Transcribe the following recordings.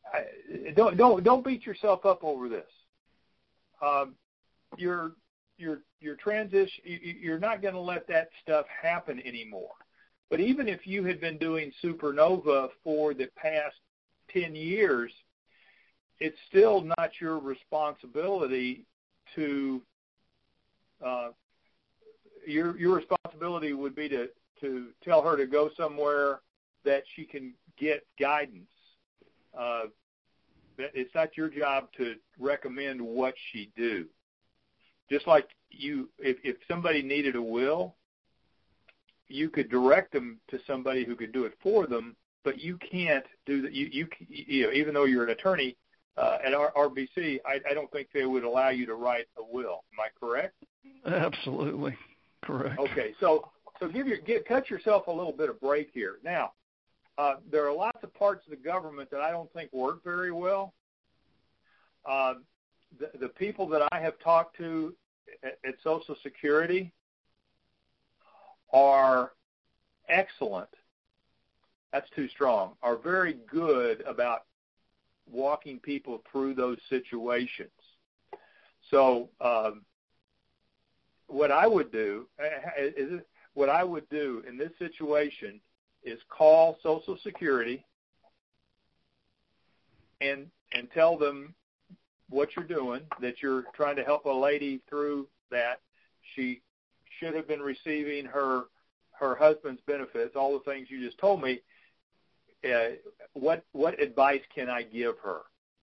don't beat yourself up over this. Your transition, you're not going to let that stuff happen anymore. But even if you had been doing Supernova for the past 10 years, it's still not your responsibility to. Your responsibility would be to tell her to go somewhere that she can get guidance. It's not your job to recommend what she do. Just like if somebody needed a will, you could direct them to somebody who could do it for them, but you can't do that. You know, even though you're an attorney at RBC, I don't think they would allow you to write a will. Am I correct? Absolutely correct. Okay, so cut yourself a little bit of break here. Now, there are lots of parts of the government that I don't think work very well. The people that I have talked to at Social Security are excellent. That's too strong. Are very good about walking people through those situations. So what I would do in this situation is call Social Security and tell them what you're doing, that you're trying to help a lady through that. She should have been receiving her husband's benefits, all the things you just told me. What advice can I give her?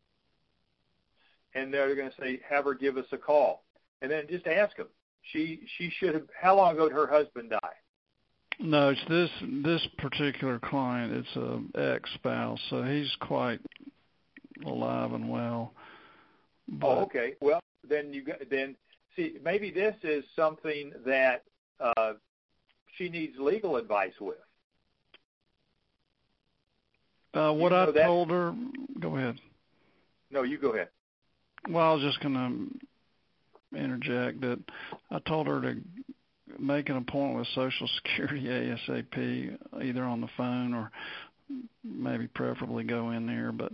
And they're going to say, have her give us a call. And then just ask them. She should have, how long ago did her husband die? No, it's this particular client. It's an ex-spouse, so he's quite alive and well. But, oh, okay. Well, then see, maybe this is something that she needs legal advice with. What I told her, go ahead. No, you go ahead. Well, I was just going to interject that I told her to make an appointment with Social Security ASAP, either on the phone or maybe preferably go in there. But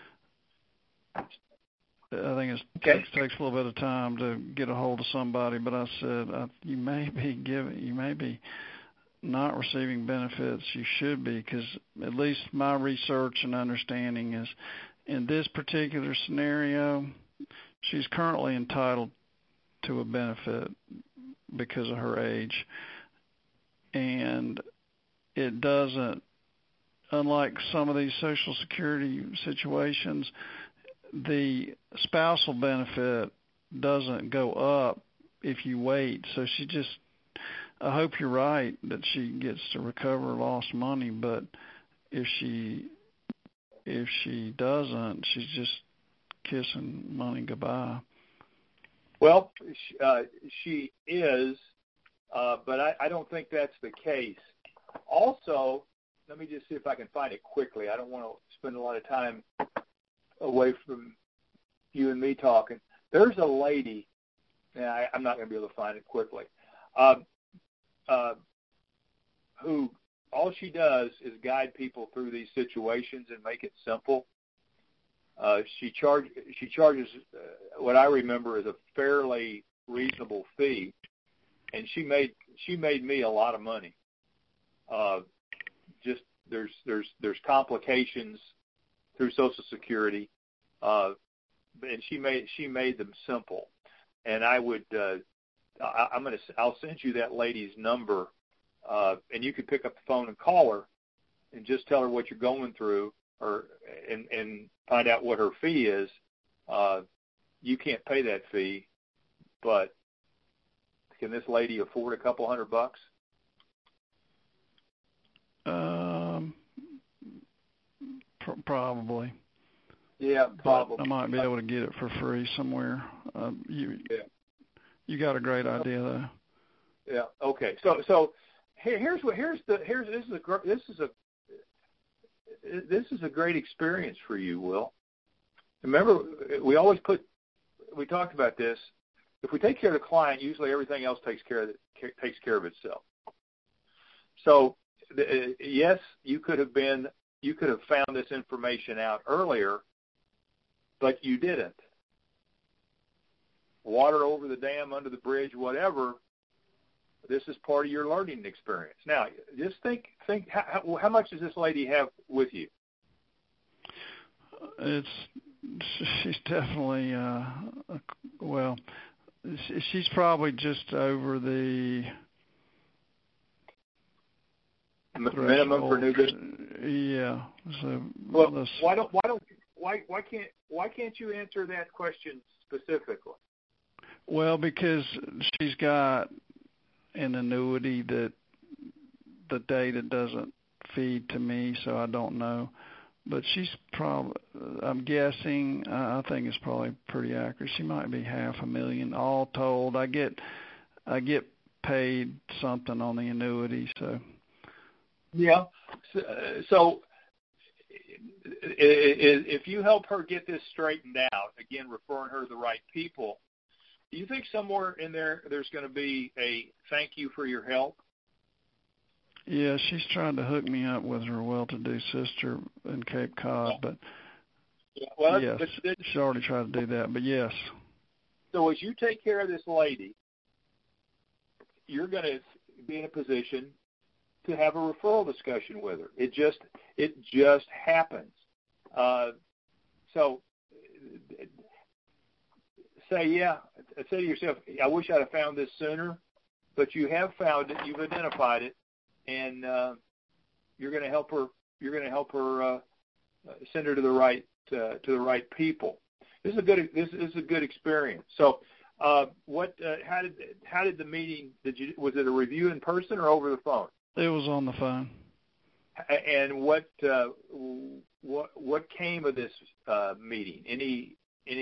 I think it takes a little bit of time to get a hold of somebody. But I said you may be not receiving benefits. You should be, because at least my research and understanding is in this particular scenario, she's currently entitled to a benefit because of her age. And it doesn't, unlike some of these Social Security situations, the spousal benefit doesn't go up if you wait. So she just, I hope you're right that she gets to recover lost money, but if she doesn't, she's just kissing money goodbye. Well, she is, but I don't think that's the case. Also, let me just see if I can find it quickly. I don't want to spend a lot of time away from you and me talking. There's a lady, I'm not going to be able to find it quickly, who all she does is guide people through these situations and make it simple. She charges what I remember is a fairly reasonable fee, and she made me a lot of money. Just there's complications through Social Security, and she made them simple. And I would I'll send you that lady's number, and you could pick up the phone and call her, and just tell her what you're going through, and find out what her fee is. You can't pay that fee, but can this lady afford a couple $100? Probably. Yeah, probably. But I might be able to get it for free somewhere. You got a great idea though. Yeah. Okay. So this is a great experience for you, Will. Remember, we talked about this. If we take care of the client, usually everything else takes care of itself. So yes, you could have found this information out earlier, but you didn't. Water over the dam, under the bridge, whatever. This is part of your learning experience. Now, just think how much does this lady have with you? She's definitely she's probably just over the minimum for new business. Yeah. So why can't you answer that question specifically? Well, because she's got an annuity that the data doesn't feed to me, so I don't know. But she's probably, I'm guessing, I think it's probably pretty accurate. She might be $500,000 all told. I get paid something on the annuity, so. Yeah. So if you help her get this straightened out, again, referring her to the right people, do you think somewhere in there's going to be a thank you for your help? Yeah, she's trying to hook me up with her well-to-do sister in Cape Cod, but yes, she already tried to do that, but yes. So as you take care of this lady, you're going to be in a position to have a referral discussion with her. It just happens. So say to yourself, I wish I'd have found this sooner, but you have found it, you've identified it, and you're going to help her. You're going to help her send her to the right people. This is a good experience. So, how did the meeting? Was it a review in person or over the phone? It was on the phone. And what came of this meeting? Any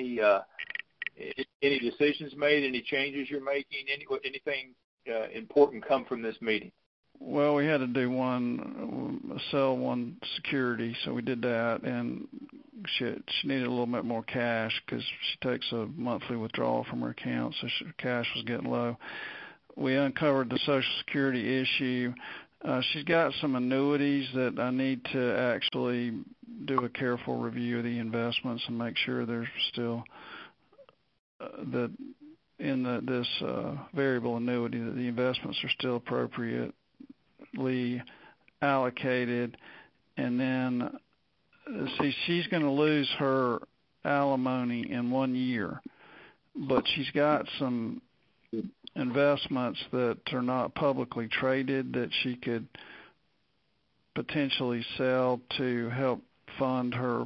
decisions made? Any changes you're making? Anything important come from this meeting? Well, we had to sell one security, so we did that, and she needed a little bit more cash because she takes a monthly withdrawal from her account, so cash was getting low. We uncovered the Social Security issue. She's got some annuities that I need to actually do a careful review of the investments and make sure they're still that in this variable annuity that the investments are still appropriately allocated. And then, she's going to lose her alimony in 1 year, but she's got some investments that are not publicly traded that she could potentially sell to help fund her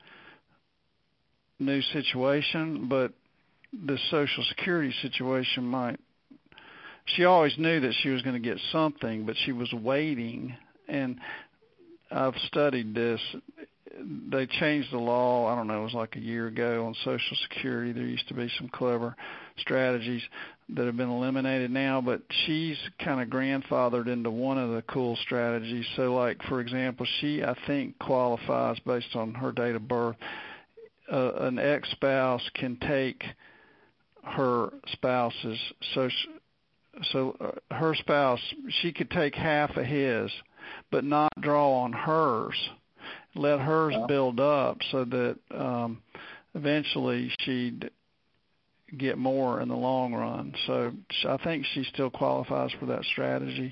new situation. But the Social Security situation she always knew that she was going to get something, but she was waiting. And I've studied this. They changed the law, I don't know, it was like a year ago on Social Security. There used to be some clever strategies that have been eliminated now, but she's kind of grandfathered into one of the cool strategies. So, like, for example, she, I think, qualifies based on her date of birth. An ex-spouse can take her spouse's social. So her spouse, she could take half of his, but not draw on hers. Let hers build up so that eventually she'd get more in the long run. So I think she still qualifies for that strategy.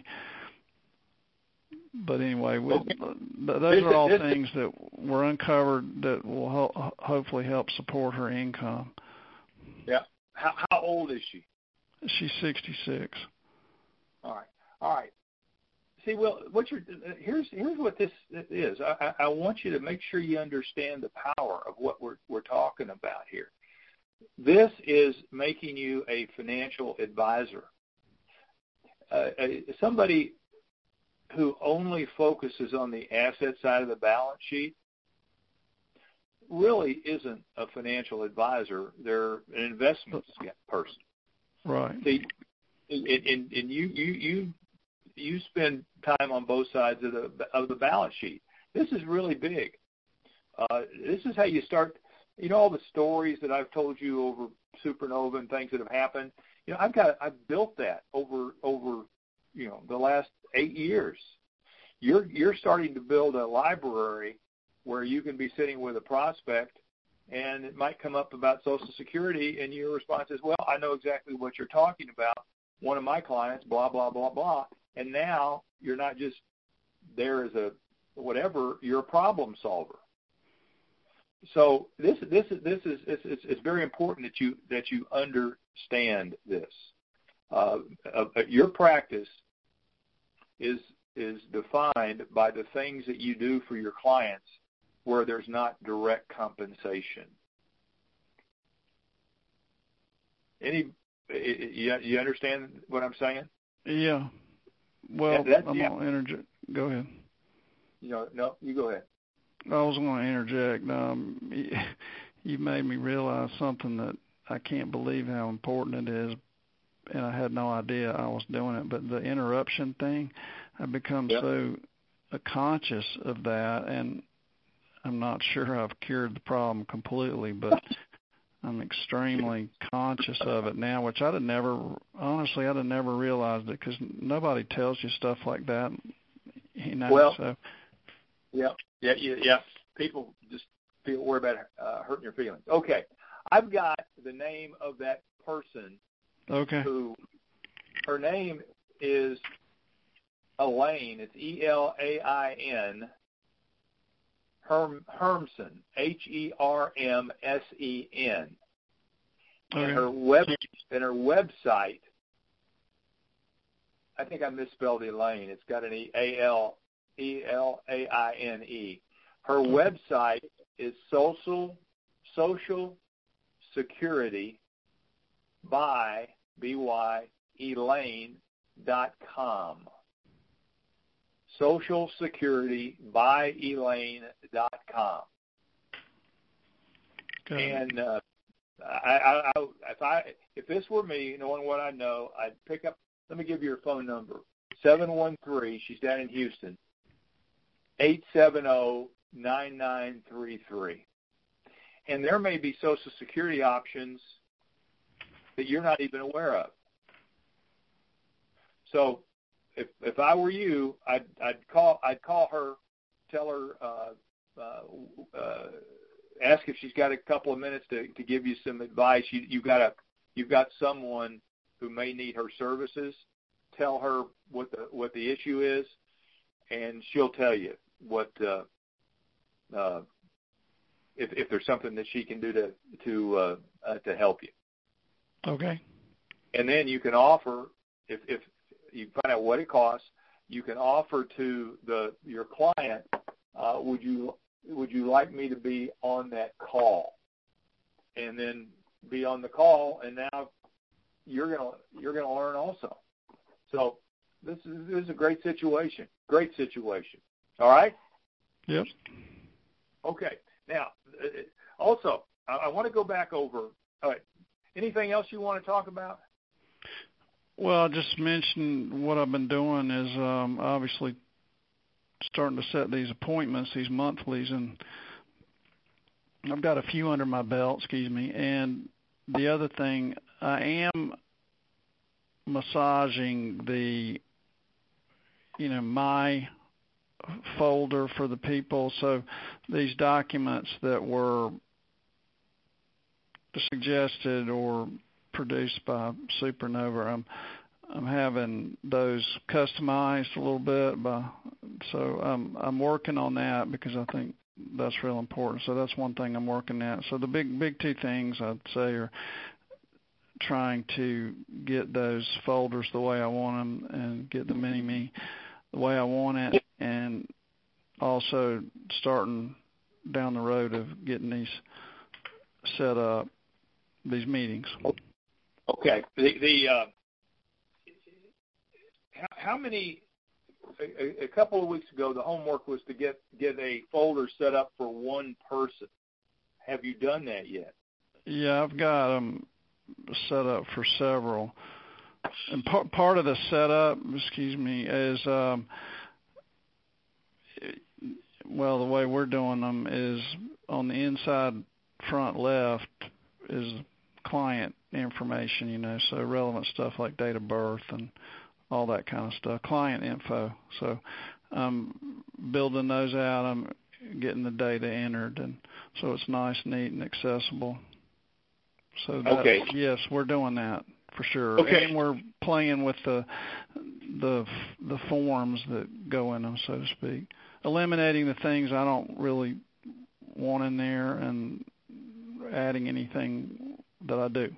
But anyway, those are all things that were uncovered that will hopefully help support her income. Yeah. How old is she? She's 66. All right. See, well, here's what this is. I want you to make sure you understand the power of what we're talking about here. This is making you a financial advisor. Somebody who only focuses on the asset side of the balance sheet really isn't a financial advisor. They're an investment person. Right. See, and you spend time on both sides of the balance sheet. This is really big. This is how you start. You know all the stories that I've told you over Supernova and things that have happened. You know, I've built that over the last 8 years. You're starting to build a library where you can be sitting with a prospect and it might come up about Social Security, and your response is, well, I know exactly what you're talking about. One of my clients, blah, blah, blah, blah. And now you're not just there as a whatever, you're a problem solver. So this is it's very important that you understand this. Your practice is defined by the things that you do for your clients where there's not direct compensation. You understand what I'm saying? Yeah. Well, I'm going to interject. Go ahead. No, you go ahead. I was going to interject. You made me realize something that I can't believe how important it is, and I had no idea I was doing it. But the interruption thing, I've become so conscious of that, and I'm not sure I've cured the problem completely, but I'm extremely conscious of it now, which I'd have never realized it, because nobody tells you stuff like that, Well, so. Yeah. People just worry about hurting your feelings. Okay. I've got the name of that person. Okay. Who, her name is Elaine. It's Elain Hermsen, Hermsen. Okay. And her website, I think I misspelled Elaine. It's got an Elaine. Her website is Social Security by Elaine.com. Social Security by Elaine.com. Okay. And if this were me, knowing what I know, I'd pick up. Let me give you her phone number: 713. She's down in Houston. 870-9933. And there may be Social Security options that you're not even aware of. So if I were you, I'd call her, tell her, ask if she's got a couple of minutes to give you some advice. You've got someone who may need her services. Tell her what the issue is, and she'll tell you what if there's something that she can do to help you. Okay. And then you can offer, if you find out what it costs, you can offer to your client, would you like me to be on that call? And then be on the call, and now you're gonna learn also. So this is a great situation. Great situation. All right? Yep. Okay. Now, also, I want to go back over. All right. Anything else you want to talk about? Well, I just mentioned what I've been doing is obviously starting to set these appointments, these monthlies, and I've got a few under my belt, and the other thing, I am massaging the, my folder for the people. So these documents that were suggested or produced by Supernova, I'm having those customized a little bit so I'm working on that because I think that's real important. So that's one thing I'm working at. So the big two things I'd say are trying to get those folders the way I want them and get the mini-me the way I want it, and also starting down the road of getting these set up, these meetings. Okay. How many? A couple of weeks ago, the homework was to get a folder set up for one person. Have you done that yet? Yeah, I've got them set up for several. And part of the setup, is the way we're doing them is on the inside front left is client information, so relevant stuff like date of birth and all that kind of stuff, client info. So I'm building those out. I'm getting the data entered, and so it's nice, neat, and accessible. So that, okay. Yes, we're doing that for sure. Okay. And we're playing with the forms that go in them, so to speak, eliminating the things I don't really want in there and adding anything that I do.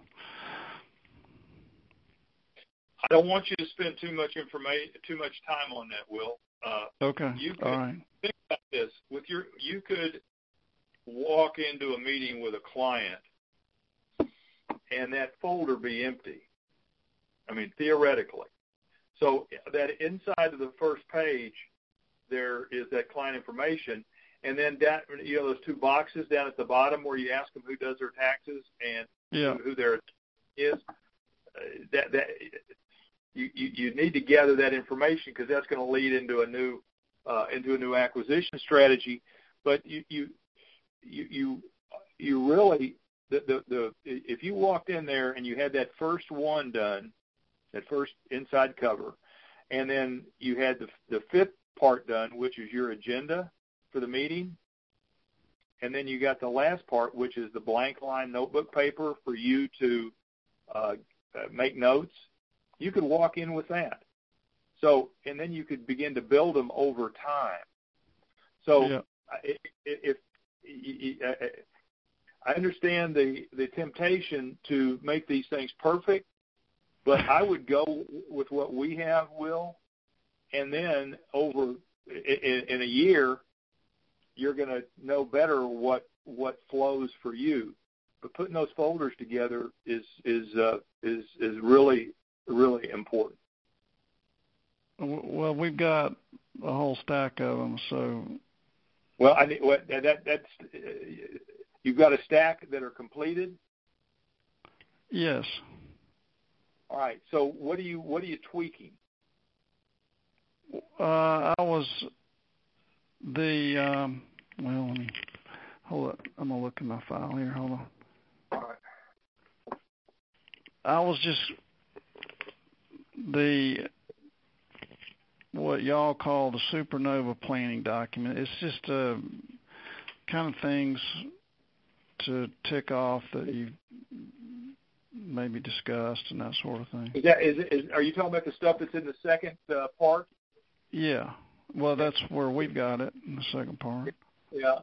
I don't want you to spend too much time on that, Will. Okay. All right. Think about this. You could walk into a meeting with a client and that folder be empty. I mean, theoretically. So that inside of the first page, there is that client information, and then that, those two boxes down at the bottom where you ask them who does their taxes and who their is. You need to gather that information because that's going to lead into a new acquisition strategy. But you really if you walked in there and you had that first one done, that first inside cover, and then you had the fifth part done, which is your agenda for the meeting, and then you got the last part, which is the blank line notebook paper for you to make notes. You could walk in with that. So, and then you could begin to build them over time. So, I understand the temptation to make these things perfect, but I would go with what we have, Will, and then over in a year, you're going to know better what flows for you. But putting those folders together is really, really important. Well, we've got a whole stack of them, so. Well, that's you've got a stack that are completed. Yes. All right. So what are you tweaking? Well, let me hold up. I'm gonna look in my file here. Hold on. All right. I was just what y'all call the Supernova planning document. It's just kind of things to tick off that you maybe discussed and that sort of thing. Are you talking about the stuff that's in the second part? Yeah. Well, that's where we've got it in the second part. Yeah.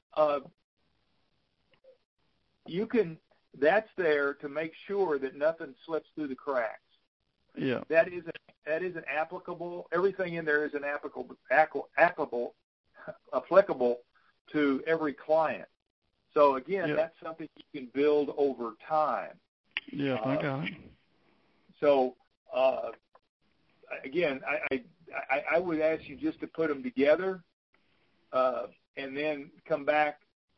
That's there to make sure that nothing slips through the cracks. Yeah. That isn't applicable. Everything in there isn't applicable to every client. So again, that's something you can build over time. Yeah, I got it. So again, I would ask you just to put them together, and then come back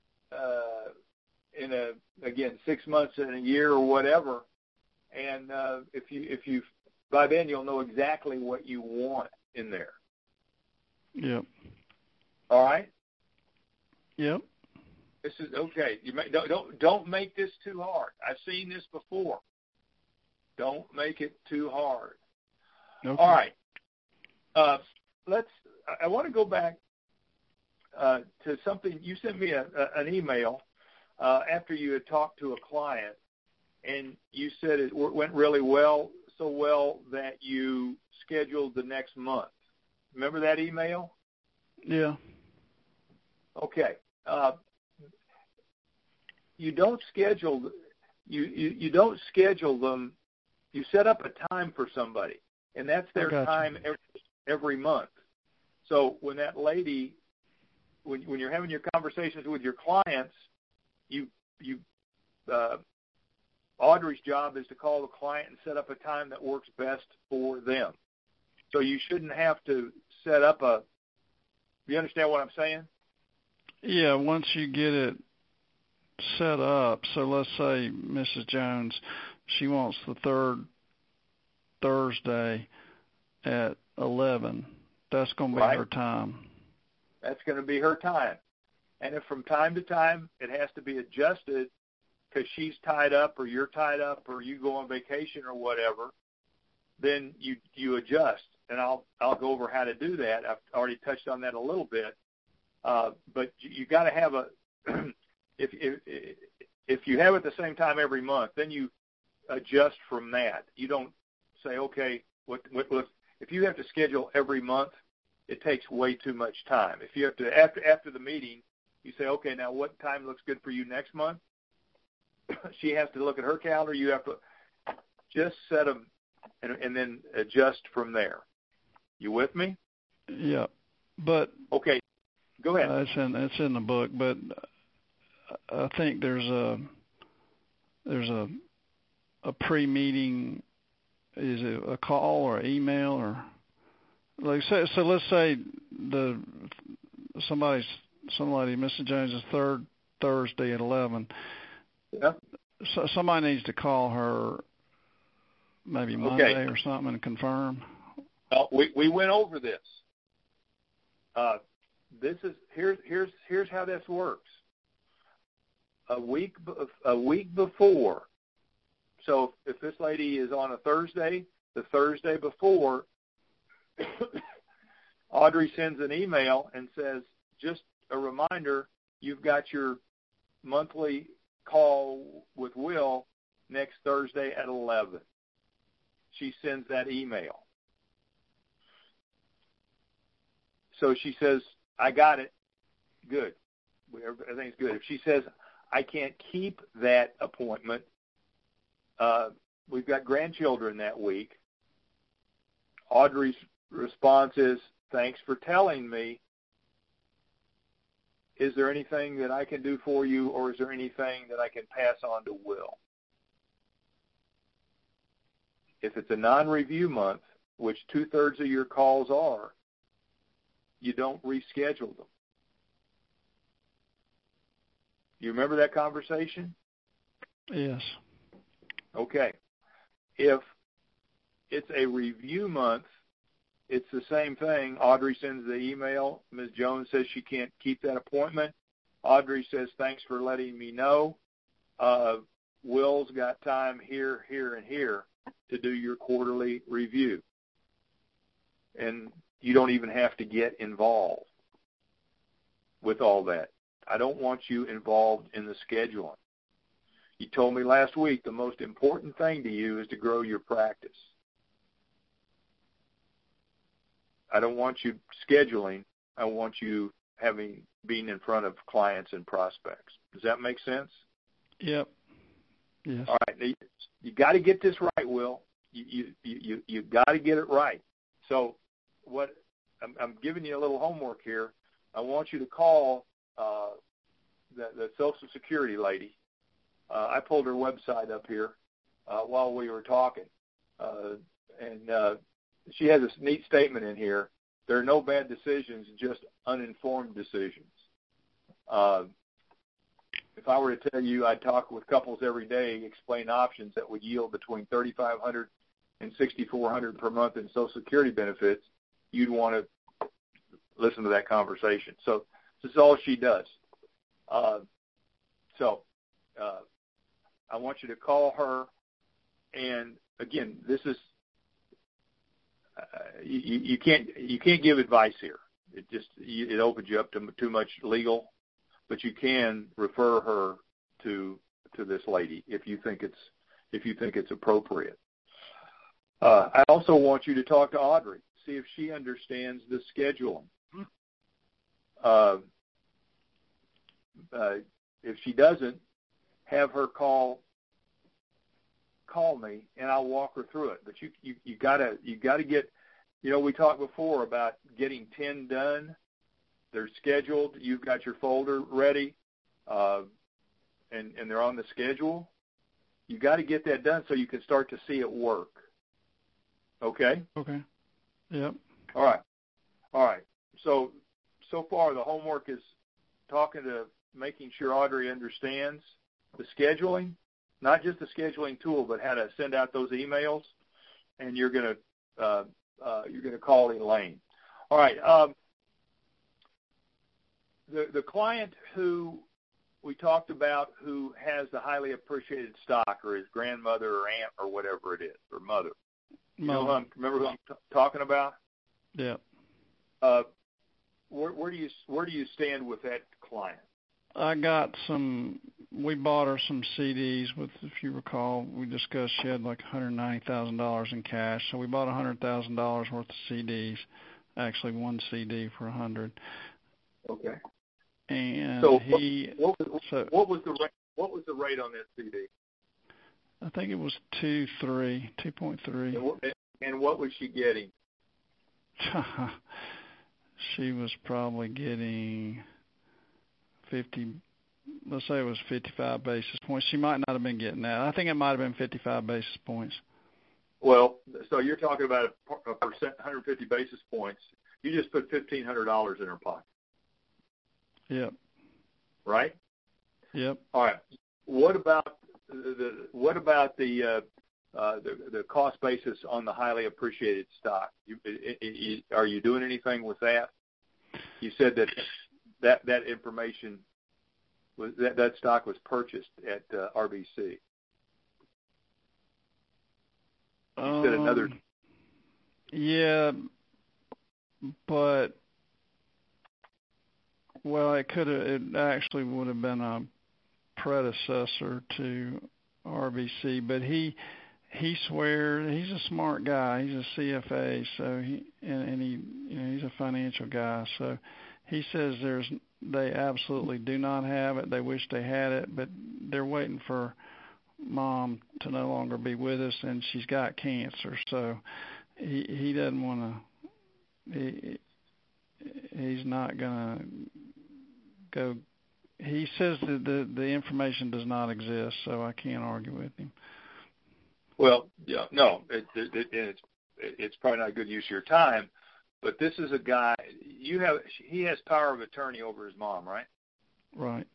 in 6 months and a year or whatever, and if you by then you'll know exactly what you want in there. Yep. All right. Yep. This is okay. Don't make this too hard. I've seen this before. Don't make it too hard. Okay. All right. I want to go back to something you sent me an email after you had talked to a client, and you said it went really well, so well that you scheduled the next month. Remember that email? Yeah. Okay. You don't schedule. You don't schedule them. You set up a time for somebody, and that's their time every month. So when that lady, when you're having your conversations with your clients, Audrey's job is to call the client and set up a time that works best for them. So you shouldn't have to set up you understand what I'm saying? Yeah, once you get it set up, so let's say Mrs. Jones, she wants the third Thursday at 11. That's going to be her time. That's going to be her time. And if from time to time it has to be adjusted because she's tied up or you're tied up or you go on vacation or whatever, then you adjust. And I'll go over how to do that. I've already touched on that a little bit. But you got to have a if you have it the same time every month, then you adjust from that. You don't say, okay, what if you have to schedule every month, it takes way too much time. If you have to after the meeting, you say, okay, now what time looks good for you next month? She has to look at her calendar. You have to just set them and then adjust from there. You with me? Yeah, but okay, go ahead. It's in the book, but I think there's a pre-meeting. Is it a call or email or like so? Let's say somebody, Mrs. Jones' third Thursday at 11. Yeah. So somebody needs to call her maybe Monday or something and confirm. We went over this. Here's how this works. A week before. So if this lady is on a Thursday, the Thursday before, Audrey sends an email and says, just a reminder, you've got your monthly call with Will next Thursday at 11. She sends that email. So she says, I got it. Good. Everything's good. If she says, I can't keep that appointment, we've got grandchildren that week, Audrey's response is, thanks for telling me. Is there anything that I can do for you, or is there anything that I can pass on to Will? If it's a non-review month, which 2/3 of your calls are, you don't reschedule them. You remember that conversation? Yes. Okay. If it's a review month, it's the same thing. Audrey sends the email. Ms. Jones says she can't keep that appointment. Audrey says, thanks for letting me know. Will's got time here, and here to do your quarterly review. And you don't even have to get involved with all that. I don't want you involved in the scheduling. You told me last week the most important thing to you is to grow your practice. I don't want you scheduling. I want you being in front of clients and prospects. Does that make sense? Yep. Yes. All right. You got to get this right, Will. You got to get it right. So what I'm giving you a little homework here. I want you to call the Social Security lady. I pulled her website up here while we were talking, and she has this neat statement in here. There are no bad decisions, just uninformed decisions. If I were to tell you I'd talk with couples every day, explain options that would yield between $3,500 and $6,400 per month in Social Security benefits, you'd want to listen to that conversation. So this is all she does. I want you to call her, and again, this is you can't give advice here. It opens you up to too much legal, but you can refer her to this lady if you think it's appropriate. I also want you to talk to Audrey, see if she understands the scheduling. If she doesn't, have her call me, and I'll walk her through it. But you gotta get. We talked before about getting 10 done. They're scheduled. You've got your folder ready, and they're on the schedule. You got to get that done so you can start to see it work. Okay? Okay. Yep. All right. So far the homework is making sure Audrey understands the scheduling, not just the scheduling tool, but how to send out those emails. And you're going to call Elaine. All right. The client who we talked about who has the highly appreciated stock, or his grandmother or aunt or whatever it is, or mother. Remember who I'm talking about? Yeah. where do you stand with that client? We bought her some CDs with, if you recall, we discussed she had like $190,000 in cash. So we bought $100,000 worth of CDs, actually one CD for $100. Okay. And so what was the rate on that CD? I think it was 2.3. And what was she getting? She was probably getting 50. Let's say it was 55 basis points. She might not have been getting that. I think it might have been 55 basis points. Well, so you're talking about a percent, 150 basis points. You just put $1,500 in her pocket. Yep. Right? Yep. All right. What about the cost basis on the highly appreciated stock? Are you doing anything with that? You said that information was that stock was purchased at RBC. You said another. Yeah, but it actually would have been a predecessor to RBC, but he swears he's a smart guy. He's a CFA, so he's a financial guy. So he says they absolutely do not have it. They wish they had it, but they're waiting for Mom to no longer be with us, and she's got cancer. So he doesn't want to. He's not gonna go. He says that the information does not exist, so I can't argue with him. Well, yeah, no, it's probably not a good use of your time, but this is a guy he has power of attorney over his mom, right? Right.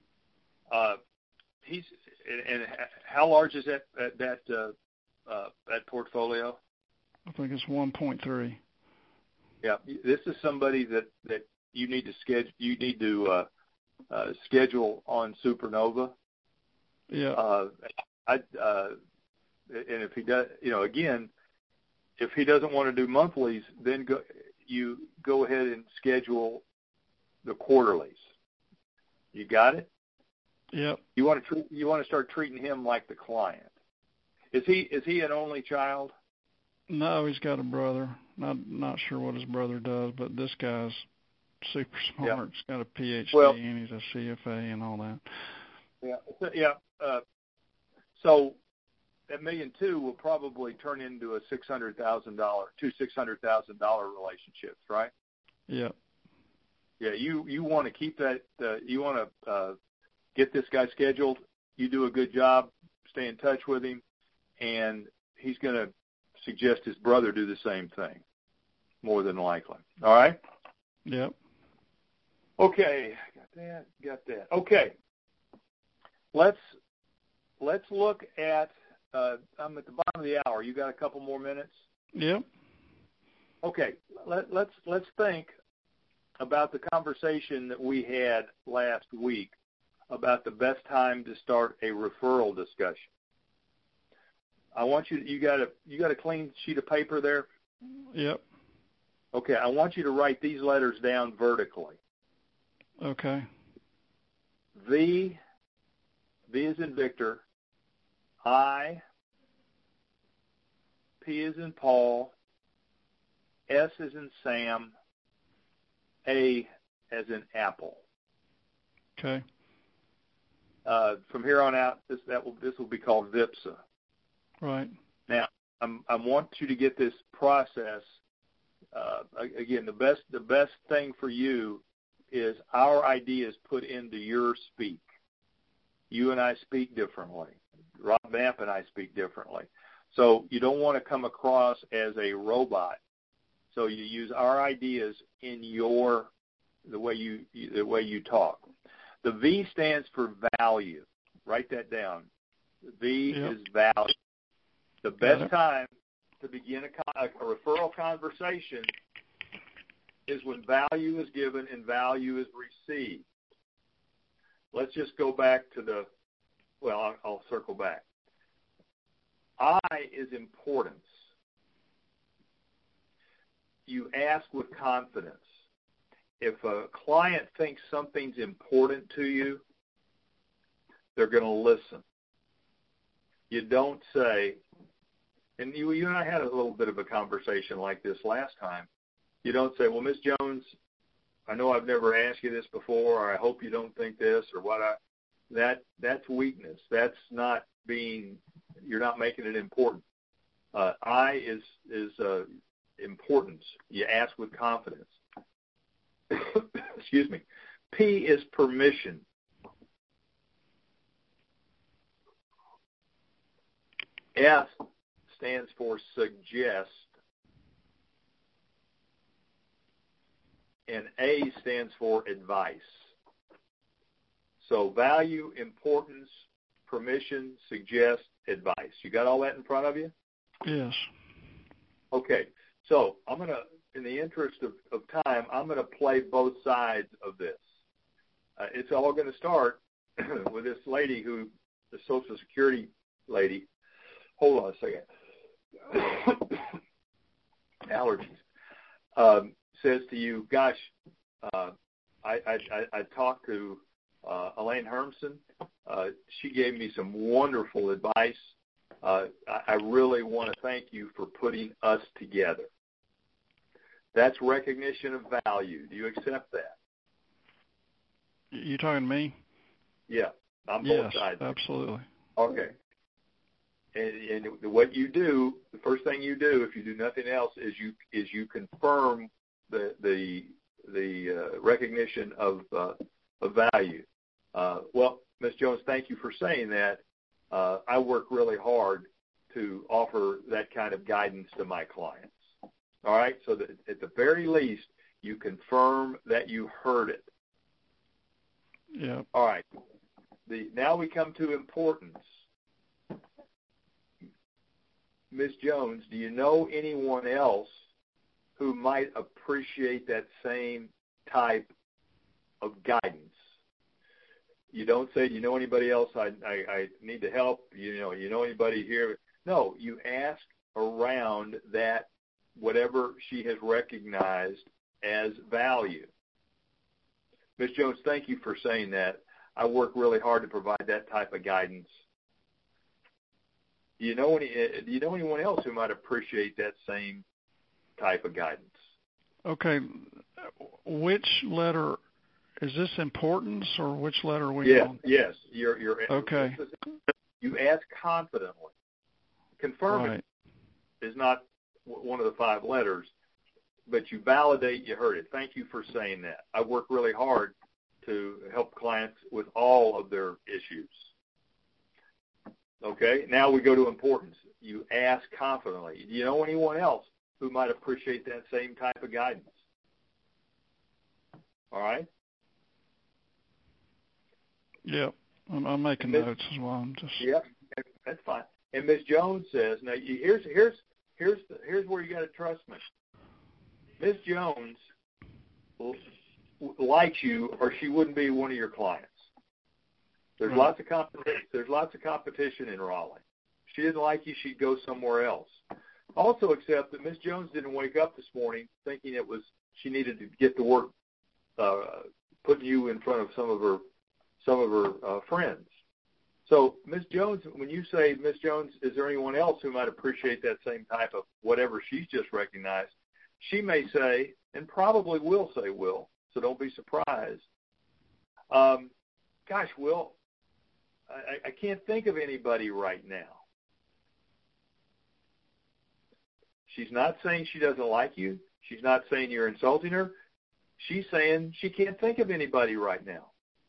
And how large is that portfolio? I think it's 1.3. Yeah, this is somebody that you need to schedule. You need to schedule on Supernova. Yeah. And if he does, again, if he doesn't want to do monthlies, then go ahead and schedule the quarterlies. You got it? Yep. You want to start treating him like the client. Is he an only child? No, he's got a brother. Not sure what his brother does, but this guy's super smart. Yep. He's got a PhD and he's a CFA and all that. Yeah. So that $1.2 million will probably turn into a $600,000 relationships, right? Yeah. Yeah. You want to keep that. You want to get this guy scheduled. You do a good job. Stay in touch with him, and he's going to suggest his brother do the same thing, more than likely. All right? Yep. Okay. Got that. Okay. Let's look at I'm at the bottom of the hour. You got a couple more minutes? Yep. Okay. Let's think about the conversation that we had last week about the best time to start a referral discussion. I want you got a clean sheet of paper there? Yep. Okay, I want you to write these letters down vertically. Okay. V is in Victor, I, P is in Paul, S is in Sam, A as in Apple. Okay. From here on out, this will be called VIPSA. Right. Now, I want you to get this process. Again, the best thing for you is our ideas put into your speak. You and I speak differently. Rob Vamp and I speak differently. So you don't want to come across as a robot. So you use our ideas in the way you talk. The V stands for value. Write that down. V is value. The best time to begin a referral conversation is when value is given and value is received. Let's just go back to I'll circle back. I is importance. You ask with confidence. if a client thinks something's important to you, they're going to listen. You don't say, and you and I had a little bit of a conversation like this last time. You don't say, well, Ms. Jones, I know I've never asked you this before, or I hope you don't think this, or what. That's weakness. That's not being. You're not making it important. I is importance. You ask with confidence. Excuse me. P is permission. S stands for suggest. And A stands for advice. So value, importance, permission, suggest, advice. You got all that in front of you? Yes. Okay. So I'm going to, in the interest of time, I'm going to play both sides of this. It's all going to start with this lady the Social Security lady. Hold on a second. Allergies. Says to you, gosh, I talked to Elaine Hermson. She gave me some wonderful advice. I really want to thank you for putting us together. That's recognition of value. Do you accept that? You talking to me? Yeah, on both sides. Yes, absolutely. Okay. And what you do, the first thing you do, if you do nothing else, is you confirm the recognition of value. Well, Ms. Jones, thank you for saying that. I work really hard to offer that kind of guidance to my clients. All right, so that at the very least, you confirm that you heard it. Yeah. All right. Now we come to importance. Ms. Jones, do you know anyone else who might appreciate that same type of guidance? You don't say, do you know anybody else I need to help? You know anybody here? No, you ask around that whatever she has recognized as value. Ms. Jones, thank you for saying that. I work really hard to provide that type of guidance. Do you know anyone else who might appreciate that same type of guidance? Okay. Which letter is this, importance, or which letter are we on? Yes. You're okay. You ask confidently. Confirming right. is not one of the 5 letters, but you validate you heard it. Thank you for saying that. I work really hard to help clients with all of their issues. Okay, now we go to importance. You ask confidently. Do you know anyone else who might appreciate that same type of guidance? All right? Yep, I'm making notes as well. Yep, that's fine. And Ms. Jones says, now here's where you got to trust me. Ms. Jones likes you, or she wouldn't be one of your clients. There's lots of competition in Raleigh. If she didn't like you, she'd go somewhere else. Also, accept that Ms. Jones didn't wake up this morning thinking she needed to get to work putting you in front of some of her friends. So, Ms. Jones, when you say, Ms. Jones, is there anyone else who might appreciate that same type of whatever she's just recognized? She may say, and probably will say, Will, so don't be surprised. Gosh, Will, I can't think of anybody right now. She's not saying she doesn't like you. She's not saying you're insulting her. She's saying she can't think of anybody right now.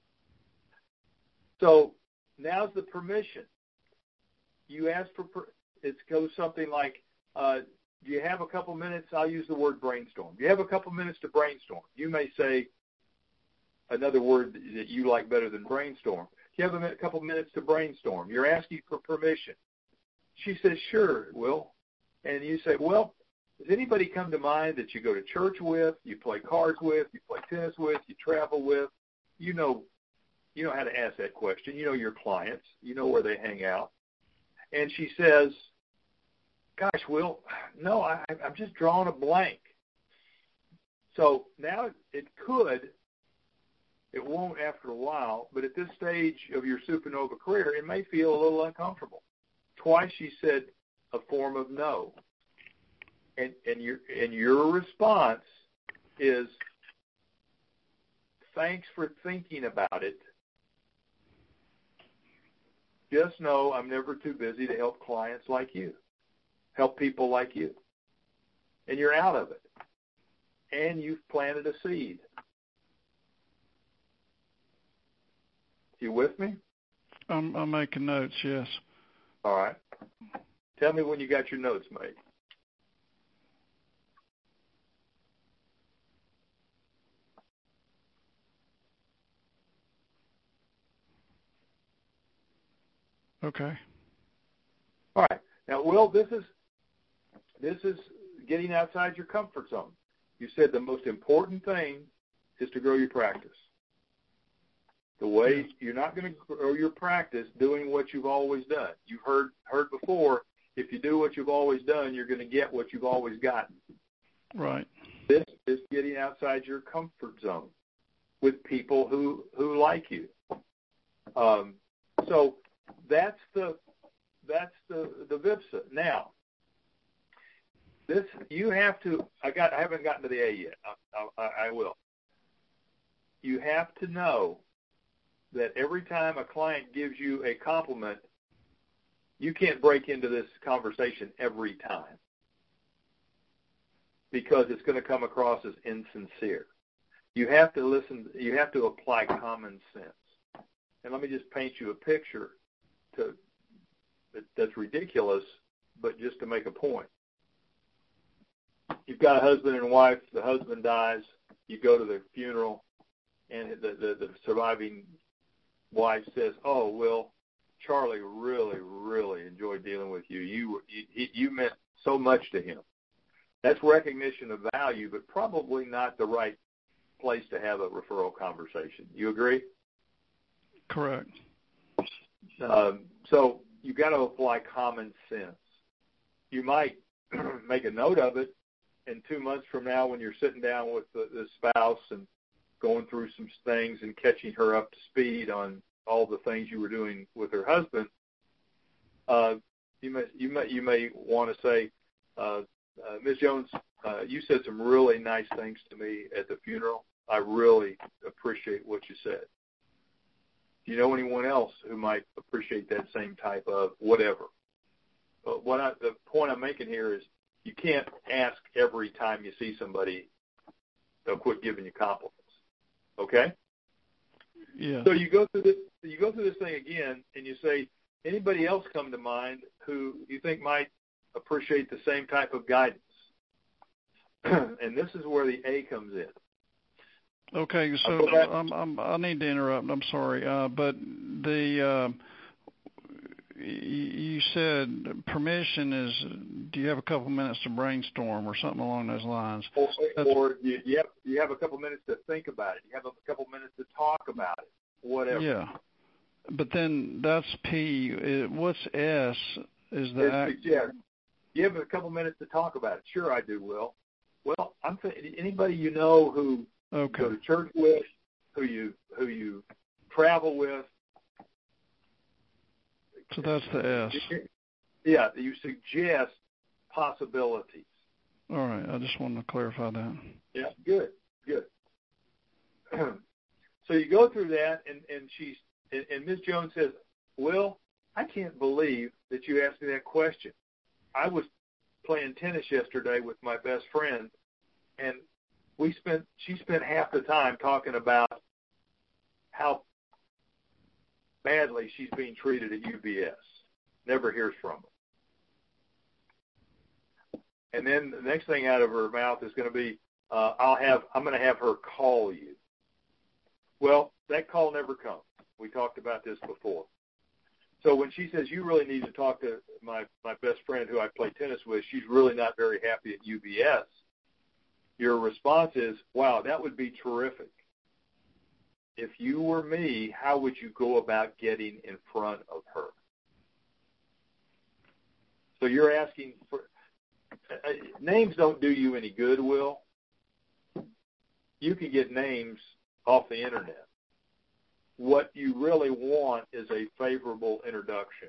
So now's the permission. You ask for, it goes something like, do you have a couple minutes? I'll use the word brainstorm. Do you have a couple minutes to brainstorm? You may say another word that you like better than brainstorm. Do you have a couple minutes to brainstorm? You're asking for permission. She says, sure, Will. And you say, well, does anybody come to mind that you go to church with, you play cards with, you play tennis with, you travel with? You know how to ask that question. You know your clients. You know where they hang out. And she says, gosh, Will, no, I'm just drawing a blank. So now it won't after a while, but at this stage of your supernova career, it may feel a little uncomfortable. Twice she said a form of no. And your response is, thanks for thinking about it. Just know I'm never too busy to help clients like you, help people like you. And you're out of it. And you've planted a seed. You with me? I'm making notes, yes. All right. Tell me when you got your notes made. Okay. All right. Now, Will, this is getting outside your comfort zone. You said the most important thing is to grow your practice. The way you're not going to grow your practice doing what you've always done. You've heard before, if you do what you've always done, you're going to get what you've always gotten. Right. This is getting outside your comfort zone with people who like you. So that's the VIPSA. Now, this you have to. I haven't gotten to the A yet. I will. You have to know that every time a client gives you a compliment, you can't break into this conversation every time because it's going to come across as insincere. You have to listen. You have to apply common sense. And let me just paint you a picture that's ridiculous, but just to make a point. You've got a husband and wife. The husband dies. You go to the funeral, and the surviving wife says, "Oh, Will, Charlie really, really enjoyed dealing with you. You meant so much to him." That's recognition of value, but probably not the right place to have a referral conversation. You agree? Correct. So you've got to apply common sense. You might make a note of it, and 2 months from now when you're sitting down with the spouse and going through some things and catching her up to speed on all the things you were doing with her husband, you may want to say, Ms. Jones, you said some really nice things to me at the funeral. I really appreciate what you said. Do you know anyone else who might appreciate that same type of whatever? But the point I'm making here is you can't ask every time you see somebody they'll quit giving you compliments. Okay? Yeah. So you go through this thing again, and you say, anybody else come to mind who you think might appreciate the same type of guidance? And this is where the A comes in. Okay, so I need to interrupt. I'm sorry, but you said permission is. Do you have a couple minutes to brainstorm or something along those lines? Or you have a couple minutes to think about it. You have a couple minutes to talk about it. Whatever. Yeah, but then that's P. What's S? Is the act? Yeah. You have a couple minutes to talk about it. Sure, I do, Will. Well, I'm anybody you know who you go to church with, who you travel with. So that's the S. Yeah, you suggest possibilities. All right, I just wanted to clarify that. Yeah, good. So you go through that, and Ms. Jones says, "Will, I can't believe that you asked me that question. I was playing tennis yesterday with my best friend, and she spent half the time talking about how badly she's being treated at UBS. Never hears from her. And then the next thing out of her mouth is going to be, I'm going to have her call you. Well, that call never comes. We talked about this before. So when she says, you really need to talk to my best friend who I play tennis with, she's really not very happy at UBS, your response is, wow, that would be terrific. If you were me, how would you go about getting in front of her? So you're asking for names don't do you any good, Will. you can get names off the internet. What you really want is a favorable introduction.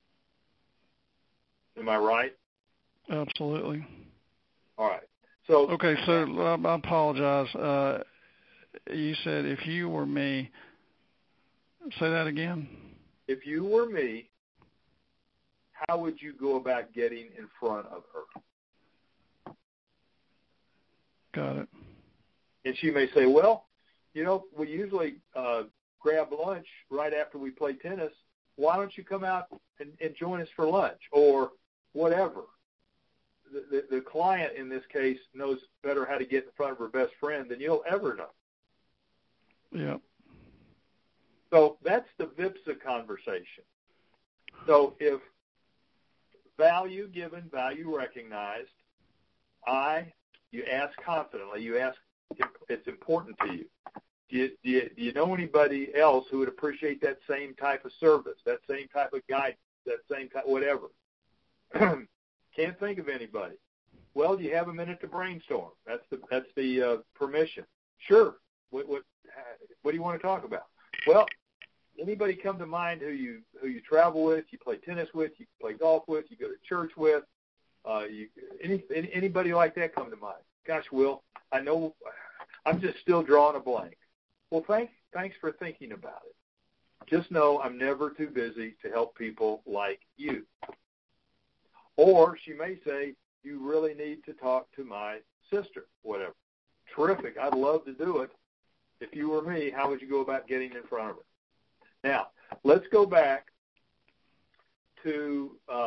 Am I right? Absolutely. All right. So okay, so I apologize. You said if you were me. Say that again. If you were me, how would you go about getting in front of her? Got it. And she may say, well, we usually grab lunch right after we play tennis. Why don't you come out and join us for lunch or whatever? The client in this case knows better how to get in front of her best friend than you'll ever know. Yeah. So that's the VIPSA conversation. So if value given, value recognized, you ask confidently, you ask if it's important to you. Do you know anybody else who would appreciate that same type of service, that same type of guidance, that same type, whatever? Can't think of anybody. Well, do you have a minute to brainstorm? That's the permission. Sure. What do you want to talk about? Well, anybody come to mind who you travel with, you play tennis with, you play golf with, you go to church with? Anybody like that come to mind? Gosh, Will, I know I'm just still drawing a blank. Well, thanks for thinking about it. Just know I'm never too busy to help people like you. Or she may say, you really need to talk to my sister, whatever. Terrific. I'd love to do it. If you were me, how would you go about getting in front of her? Now, let's go back to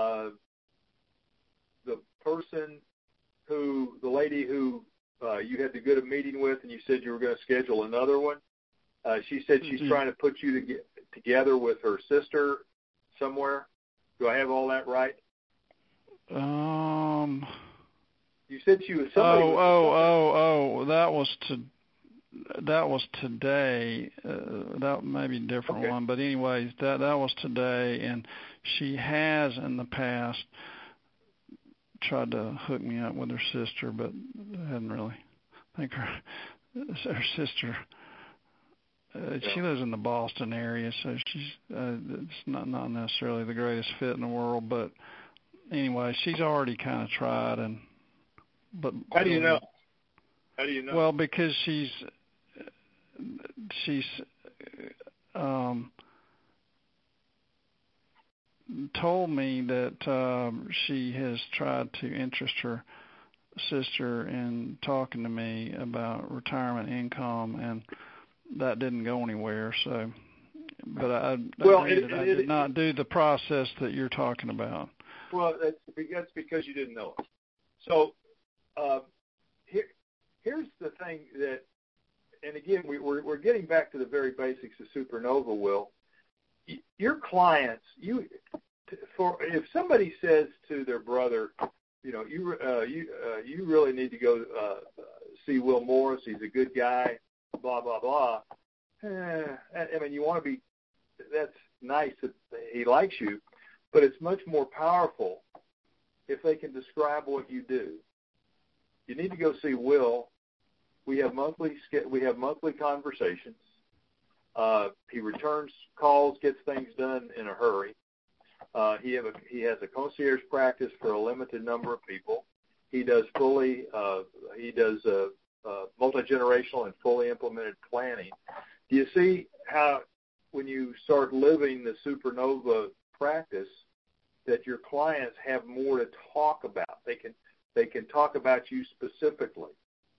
the lady who you had to go to a meeting with, and you said you were going to schedule another one. She said she's trying to put you together with her sister somewhere. Do I have all that right? You said she was somebody. That was today. That may be a different one, but anyways, that was today, and she has in the past tried to hook me up with her sister, but hadn't really. I think her sister. She lives in the Boston area, so she's it's not necessarily the greatest fit in the world, but anyway, she's already kind of tried, but how do you know? Well, because she's told me that she has tried to interest her sister in talking to me about retirement income, and that didn't go anywhere. So, but I did not do the process that you're talking about. Well, that's because you didn't know it. So here's the thing that, and again, we're getting back to the very basics of Supernova. Will, your clients, if somebody says to their brother, you really need to go see Will Morris. He's a good guy. Blah blah blah. I mean, you want to be. That's nice that he likes you, but it's much more powerful if they can describe what you do. You need to go see Will. We have monthly conversations. He returns calls, gets things done in a hurry. He has a concierge practice for a limited number of people. He does multi-generational and fully implemented planning. Do you see how when you start living the Supernova practice that your clients have more to talk about? They can talk about you specifically.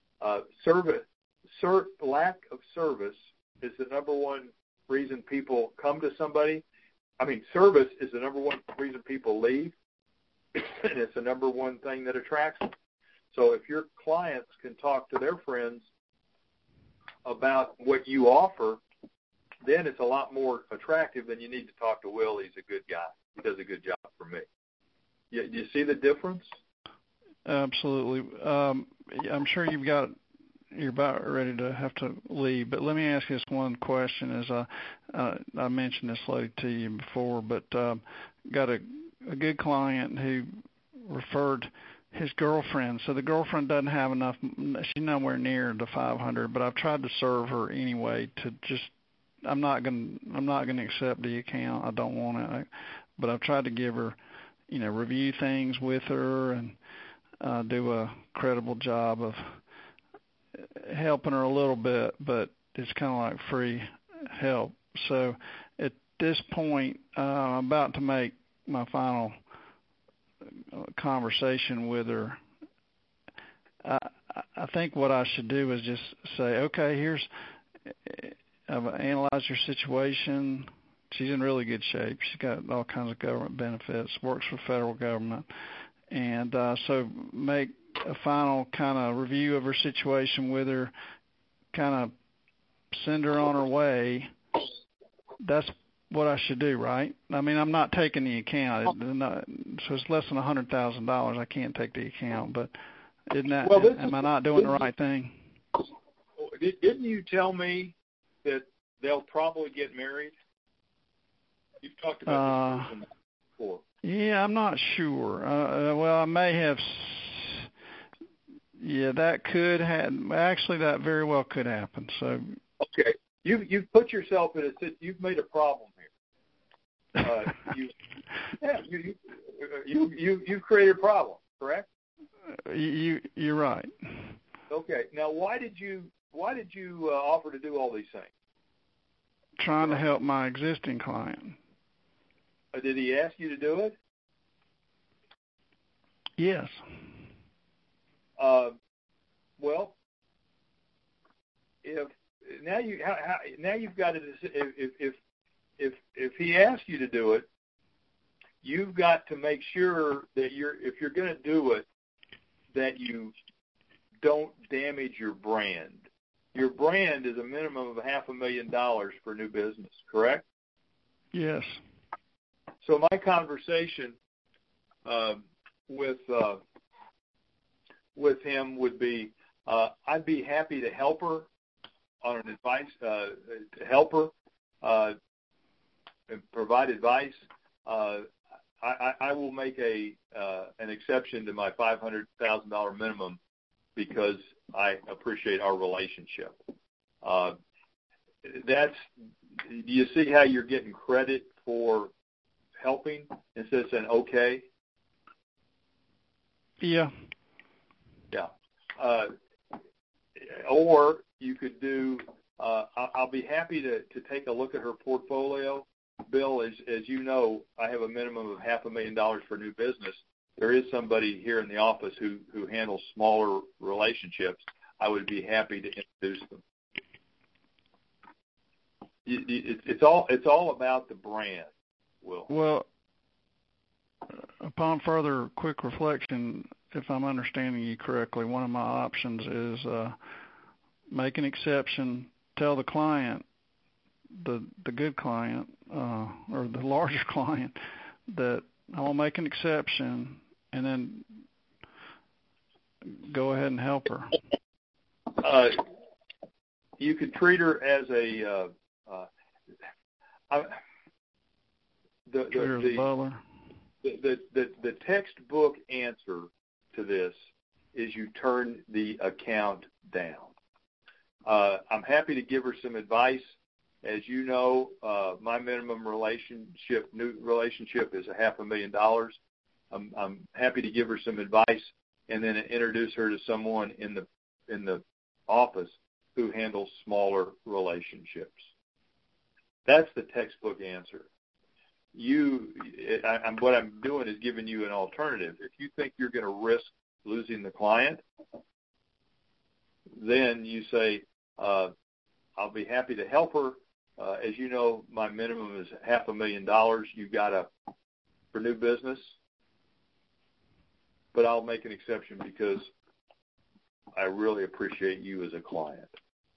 Lack of service is the number one reason people come to somebody. I mean, service is the number one reason people leave, and it's the number one thing that attracts them. So if your clients can talk to their friends about what you offer, then it's a lot more attractive than you need to talk to Will. He's a good guy. He does a good job for me. Do you see the difference? Absolutely. I'm sure you're about ready to have to leave, but let me ask you this one question. As I mentioned this lady to you before, but got a good client who referred his girlfriend. So the girlfriend doesn't have enough. She's nowhere near the 500, but I've tried to serve her anyway to just. I'm not gonna accept the account. I don't want it. But I've tried to give her, review things with her and do a credible job of helping her a little bit, but it's kind of like free help. So at this point, I'm about to make my final conversation with her. I think what I should do is just say, okay, I've analyzed your situation. She's in really good shape. She's got all kinds of government benefits, works for the federal government. And so make a final kind of review of her situation with her, kind of send her on her way. That's what I should do, right? I mean, I'm not taking the account. So it's less than $100,000. I can't take the account. But isn't that, am I not doing the right thing? Didn't you tell me that they'll probably get married? You've talked about this person before. Yeah, I'm not sure. Well, I may have. Yeah, that could happen. Actually, that very well could happen. So. Okay, you've put yourself in you've made a problem here. You've created a problem, correct? You're right. Okay, now why did you offer to do all these things? Trying to help my existing client. Did he ask you to do it? Yes. Well, if now you've got to if he asks you to do it, you've got to make sure that if you're going to do it, that you don't damage your brand. Your brand is a minimum of $500,000 for new business, correct? Yes. So my conversation with him would be, I'd be happy to help her on an advice, to help her and provide advice. I will make an exception to my $500,000 minimum because I appreciate our relationship. Do you see how you're getting credit for helping instead of saying okay? Yeah. Yeah. Or you could do, I'll be happy to take a look at her portfolio. Bill, as you know, I have a minimum of $500,000 for new business. There is somebody here in the office who handles smaller relationships. I would be happy to introduce them. It's all about the brand, Will. Well, upon further quick reflection, if I'm understanding you correctly, one of my options is make an exception, tell the client, the good client or the larger client, that I will make an exception, and then go ahead and help her. You could treat her as a butler. The textbook answer to this is you turn the account down. I'm happy to give her some advice. As you know, my minimum new relationship is $500,000. I'm happy to give her some advice and then introduce her to someone in the office who handles smaller relationships. That's the textbook answer. What I'm doing is giving you an alternative. If you think you're going to risk losing the client, then you say, I'll be happy to help her. As you know, my minimum is $500,000. You got for new business, but I'll make an exception because I really appreciate you as a client.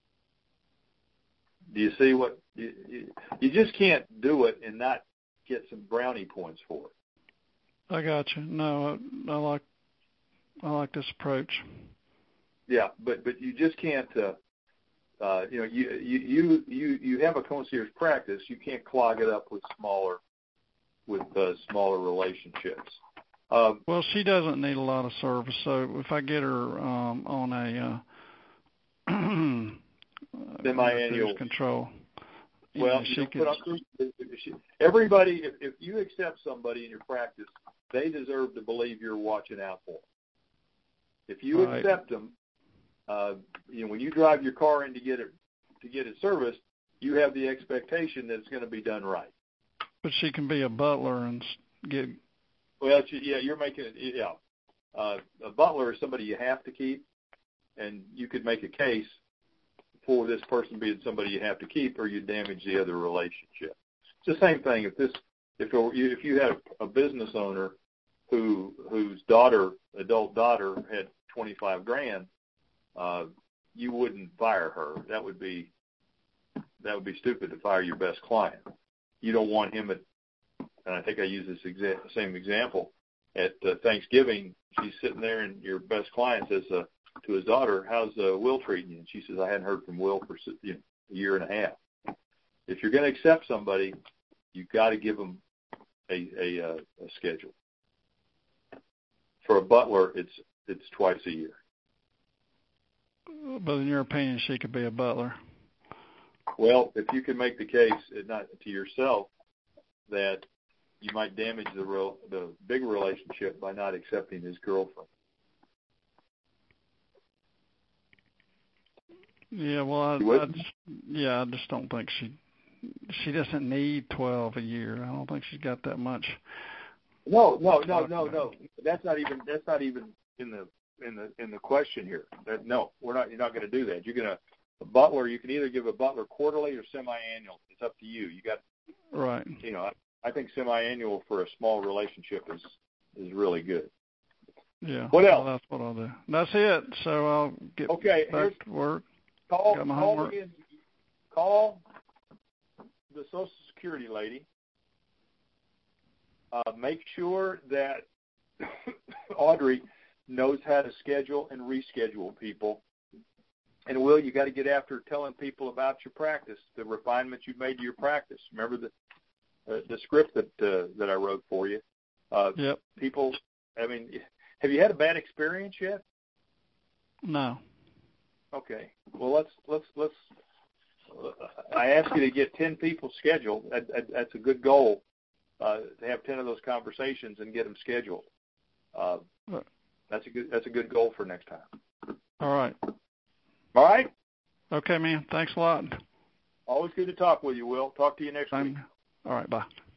Do you see what you just can't do it and not get some brownie points for it? I got you. No, I like this approach. Yeah, but you just can't. You have a concierge practice. You can't clog it up with smaller relationships. Well, she doesn't need a lot of service, so if I get her on a semi-annual cruise control, well, she could. Everybody, if you accept somebody in your practice, they deserve to believe you're watching out for them. If you accept them, when you drive your car in to get it serviced, you have the expectation that it's going to be done right. But she can be a butler and get. Well, you're making it. Yeah, a butler is somebody you have to keep, and you could make a case for this person being somebody you have to keep, or you damage the other relationship. It's the same thing. If you had a business owner whose adult daughter, had $25,000, you wouldn't fire her. That would be stupid to fire your best client. You don't want him and I think I use this same example, at Thanksgiving, she's sitting there and your best client says to his daughter, "How's Will treating you?" And she says, "I hadn't heard from Will for a year and a half." If you're going to accept somebody, you've got to give them a schedule. For a butler, it's twice a year. But in your opinion, she could be a butler. Well, if you can make the case, not to yourself, that you might damage the big relationship by not accepting his girlfriend. Yeah, well, I just don't think she doesn't need 12 a year. I don't think she's got that much. No. That's not even in the question here. No, we're not. You're not going to do that. A butler. You can either give a butler quarterly or semi-annual. It's up to you. You got right. I think semi-annual for a small relationship is really good. Yeah. What else? Well, that's what I'll do. That's it. So I'll get back to work. Call the Social Security lady. Make sure that Audrey knows how to schedule and reschedule people. And Will, you got to get after telling people about your practice, the refinements you've made to your practice. Remember the script that I wrote for you. Yep. People, have you had a bad experience yet? No. Okay. Well, let's. I asked you to get 10 people scheduled. That's a good goal. To have 10 of those conversations and get them scheduled. That's a good goal for next time. All right. All right. Okay, man. Thanks a lot. Always good to talk with you, Will. Talk to you next week. All right. Bye.